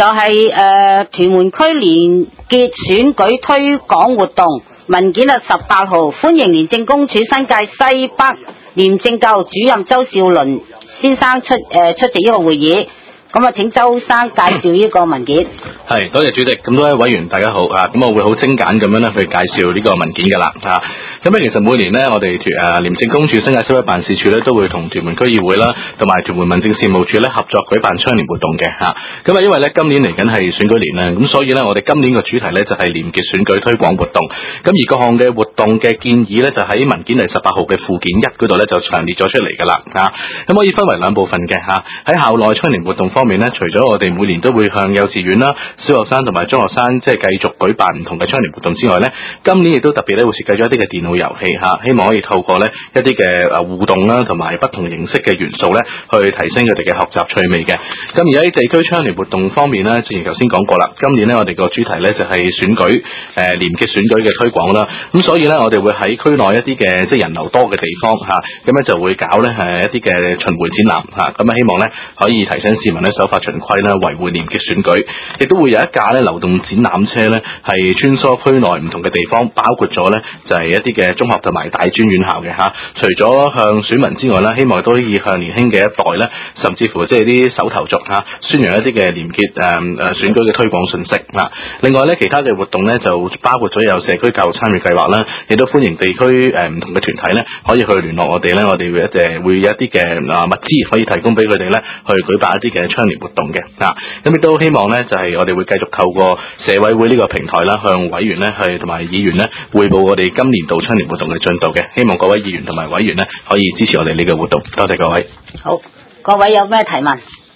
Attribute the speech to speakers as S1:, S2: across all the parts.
S1: 就係屯門區連結選舉推廣活動文件啊，18號歡迎廉政公署新界西北廉政教育主任周少麟先生出席呢個會議。咁啊，請周生介紹呢個文件。
S2: 係，多謝主席。咁多位委員大家好啊。咁我會好精簡咁樣咧去介紹呢個文件噶啦嚇。咁其實每年咧，我哋廉政公署新界西北辦事處咧都會同屯門區議會啦，同埋屯門民政事務處咧合作舉辦倡廉活動嘅嚇。咁因為咧今年嚟緊係選舉年啦，咁所以咧我哋今年個主題咧就係廉潔選舉推廣活動。咁而各項嘅活動嘅建議咧就喺文件第18號嘅附件1嗰度咧就詳列咗出嚟噶啦嚇。咁可以分為兩部分嘅嚇。喺校內倡廉活動方面咧，除咗我哋每年都會向幼稚園啦、小學生同埋中學生即係繼續舉辦唔同嘅倡廉活動之外咧，今年亦都特別咧會設計咗一啲嘅電腦遊戲嚇，希望可以透過咧一啲嘅互動啦，同埋不同形式嘅元素咧，去提升佢哋嘅學習趣味嘅。咁而喺地區倡廉活動方面咧，正如頭先講過啦，今年咧我哋個主題咧就係選舉廉潔選舉嘅推廣啦。咁所以咧我哋會喺區內一啲嘅即係人流多嘅地方嚇，咁咧就會搞咧一啲嘅巡迴展覽嚇，咁啊希望咧可以提醒市民咧守法循規啦，維護廉潔選舉，亦都會有一架咧流動展覽車咧，係穿梭區內唔同嘅地方，包括咗咧就係一啲嘅中學同埋大專院校嘅嚇。除咗向選民之外咧，希望都可以向年輕嘅一代咧，甚至乎即係啲手頭族嚇，宣揚一啲嘅廉潔選舉嘅推廣信息嚇。另外咧，其他嘅活動咧就包括咗有社區教育參與計劃啦，亦都歡迎地區唔同嘅團體咧可以去聯絡我哋咧，我哋會有一啲嘅物資可以提供俾佢哋咧去舉辦一啲嘅倡廉活動嘅啊。咁亦都希望咧就係我哋會繼續透過社委會呢個平台啦，向委員咧去同埋議員咧匯報我哋今年度倡廉活動嘅進度嘅。希望各位議員同埋委員咧可以支持我哋呢個活動。多謝各位。
S1: 好，各位有咩提問？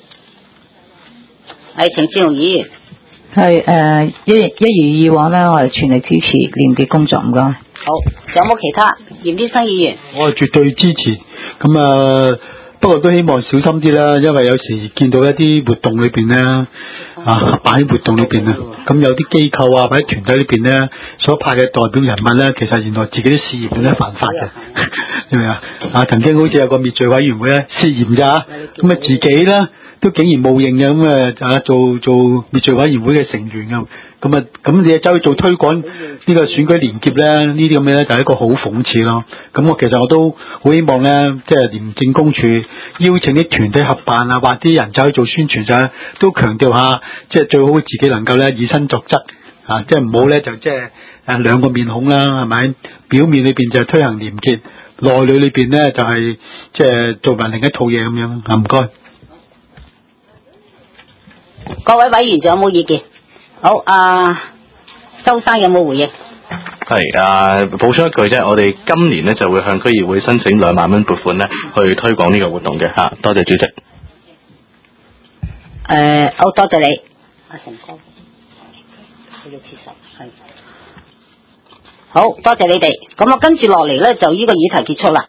S1: 係程志雄議員。
S3: 係一如以往咧，我係全力支持廉潔工作，唔該。好，
S1: 仲有冇其他？嚴之生議員。
S4: 我係絕對支持。咁不過都希望小心啲啦，因為有時見到一啲活動裏邊咧，擺喺活動裏邊啊，咁有啲機構啊或者團體裏邊咧所派嘅代表人物咧，其實原來自己啲事業咧犯法嘅，係咪啊？曾經好似有個滅罪委員會咧涉嫌咋，咁自己咧都竟然冒認嘅，咁做滅罪委員會嘅成員啊，咁你走去做推廣呢個選舉廉潔咧，呢啲咁嘅咧就係一個好諷刺咯。咁其實我都好希望咧，即係廉政公署邀請啲團體合辦啊，或啲人走去做宣傳就都強調下，即係最好自己能夠咧以身作則即係唔好咧就即係兩個面孔啦，係咪？表面裏邊就推行廉潔，內裏邊咧就係即係做埋另一套嘢咁樣啊。唔該。
S1: 各位委員仲有冇意見？好，周生有冇回應？
S2: 係補充一句啫，我哋今年咧就會向區議會申請2萬蚊撥款咧，去推廣呢個活動嘅嚇。多謝主席。
S1: 好多謝你，阿成哥，佢嘅切實係。好多謝你哋，咁我跟住落嚟咧就呢個議題結束啦。